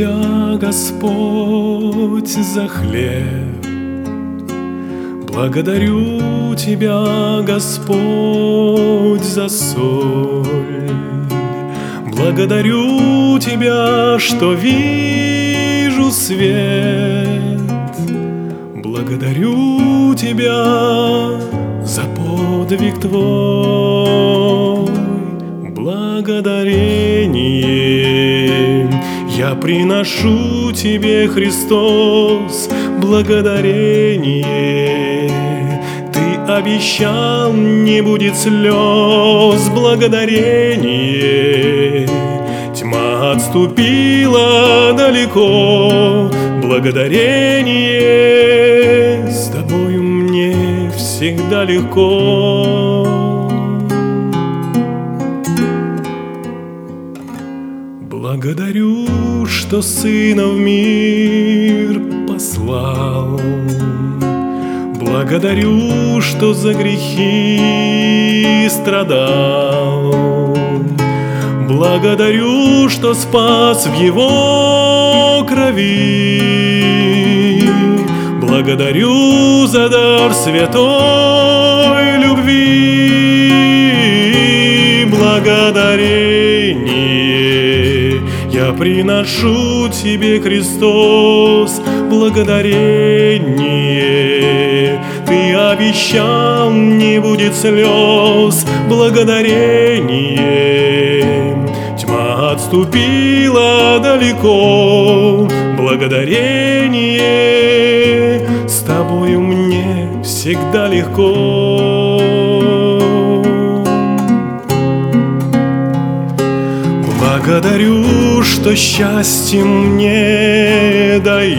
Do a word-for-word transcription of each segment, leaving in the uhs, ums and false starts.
Тебя, Господь, за хлеб. Благодарю Тебя, Господь, за соль. Благодарю Тебя, что вижу свет. Благодарю Тебя за подвиг Твой. Благодарение я приношу Тебе, Христос, благодарение. Ты обещал, не будет слез, благодарение. Тьма отступила далеко, благодарение. С Тобою мне всегда легко. Благодарю, что Сына в мир послал. Благодарю, что за грехи страдал. Благодарю, что спас в Его крови. Благодарю за дар святой любви. Благодарение я приношу Тебе, Христос, благодарение. Ты обещал, не будет слез, благодарение. Тьма отступила далеко, благодарение. С Тобою мне всегда легко. Благодарю, что счастье мне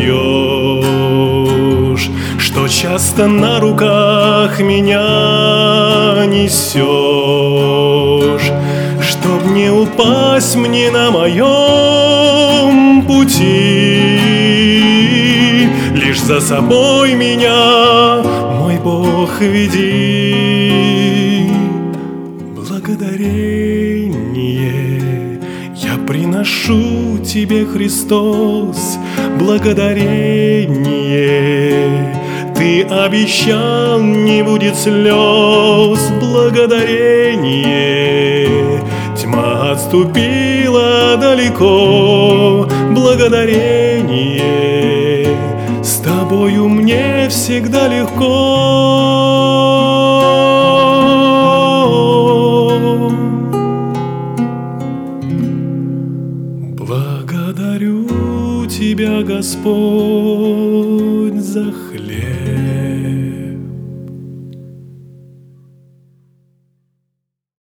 даешь, что часто на руках меня несешь, чтоб не упасть мне на моем пути. Лишь за собой меня, мой Бог, веди. Благодарение я приношу Тебе, Христос, благодарение. Ты обещал, не будет слез, благодарение. Тьма отступила далеко, благодарение. С Тобою мне всегда легко. Благодарю Тебя, Господь, за хлеб.